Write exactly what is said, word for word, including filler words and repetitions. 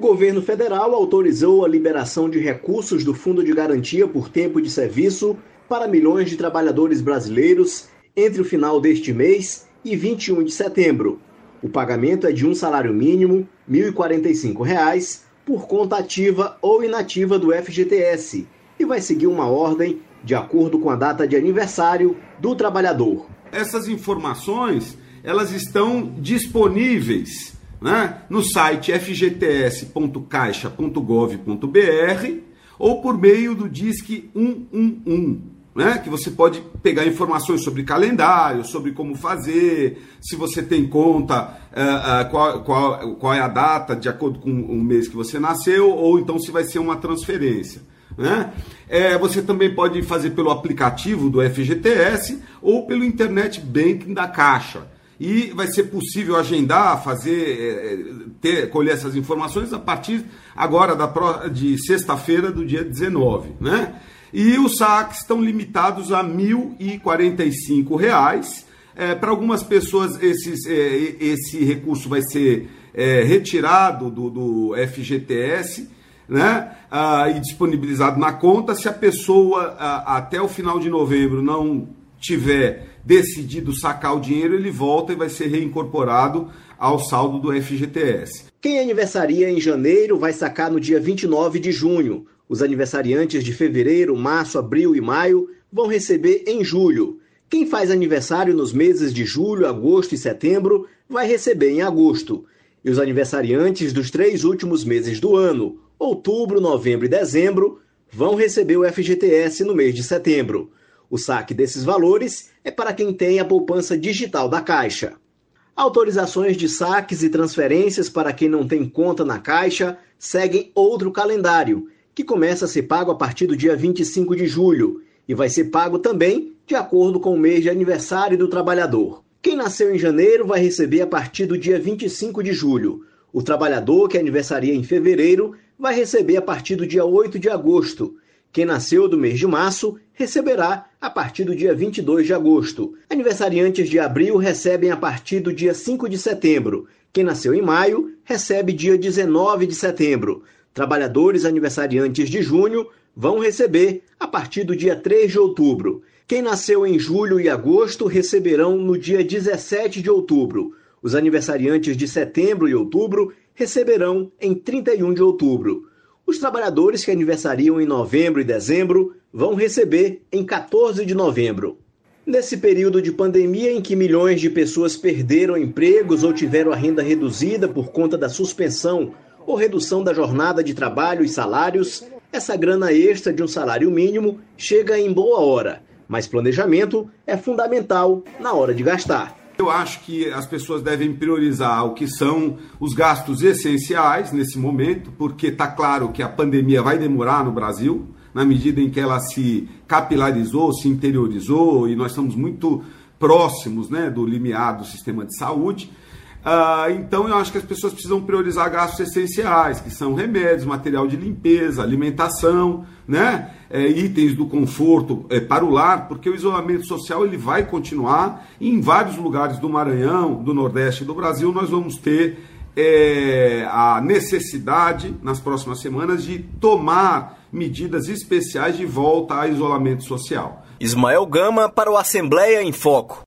governo federal autorizou a liberação de recursos do Fundo de Garantia por Tempo de Serviço para milhões de trabalhadores brasileiros entre o final deste mês e vinte e um de setembro. O pagamento é de um salário mínimo, mil e quarenta e cinco reais, por conta ativa ou inativa do F G T S e vai seguir uma ordem de acordo com a data de aniversário do trabalhador. Essas informações, elas estão disponíveis, né, no site f g t s ponto caixa ponto gov ponto b r ou por meio do Disque um um um, né, que você pode pegar informações sobre calendário, sobre como fazer, se você tem conta, uh, uh, qual, qual, qual é a data de acordo com o mês que você nasceu, ou então se vai ser uma transferência. Né? É, você também pode fazer pelo aplicativo do F G T S ou pelo Internet Banking da Caixa. E vai ser possível agendar, fazer, ter, colher essas informações a partir agora da, de sexta-feira do dia dezenove. Né? E os saques estão limitados a mil e quarenta e cinco reais. É, para algumas pessoas esses, é, esse recurso vai ser é, retirado do, do F G T S, né? ah, e disponibilizado na conta. Se a pessoa ah, até o final de novembro não tiver decidido sacar o dinheiro, ele volta e vai ser reincorporado ao saldo do F G T S. Quem aniversaria em janeiro vai sacar no dia vinte e nove de junho. Os aniversariantes de fevereiro, março, abril e maio vão receber em julho. Quem faz aniversário nos meses de julho, agosto e setembro vai receber em agosto. E os aniversariantes dos três últimos meses do ano, outubro, novembro e dezembro, vão receber o F G T S no mês de setembro. O saque desses valores é para quem tem a poupança digital da Caixa. Autorizações de saques e transferências para quem não tem conta na Caixa seguem outro calendário, que começa a ser pago a partir do dia vinte e cinco de julho e vai ser pago também de acordo com o mês de aniversário do trabalhador. Quem nasceu em janeiro vai receber a partir do dia vinte e cinco de julho. O trabalhador que aniversaria em fevereiro vai receber a partir do dia oito de agosto. Quem nasceu do mês de março receberá a partir do dia vinte e dois de agosto. Aniversariantes de abril recebem a partir do dia cinco de setembro. Quem nasceu em maio recebe dia dezenove de setembro. Trabalhadores aniversariantes de junho vão receber a partir do dia três de outubro. Quem nasceu em julho e agosto receberão no dia dezessete de outubro. Os aniversariantes de setembro e outubro receberão em trinta e um de outubro. Os trabalhadores que aniversariam em novembro e dezembro vão receber em quatorze de novembro. Nesse período de pandemia em que milhões de pessoas perderam empregos ou tiveram a renda reduzida por conta da suspensão ou redução da jornada de trabalho e salários, essa grana extra de um salário mínimo chega em boa hora, mas planejamento é fundamental na hora de gastar. Eu acho que as pessoas devem priorizar o que são os gastos essenciais nesse momento, porque está claro que a pandemia vai demorar no Brasil, na medida em que ela se capilarizou, se interiorizou, e nós estamos muito próximos, né, do limiar do sistema de saúde. Uh, então eu acho que as pessoas precisam priorizar gastos essenciais, que são remédios, material de limpeza, alimentação, né? É, itens do conforto é, para o lar, porque o isolamento social ele vai continuar e em vários lugares do Maranhão, do Nordeste e do Brasil nós vamos ter é, a necessidade nas próximas semanas de tomar medidas especiais de volta ao isolamento social. Ismael Gama para o Assembleia em Foco.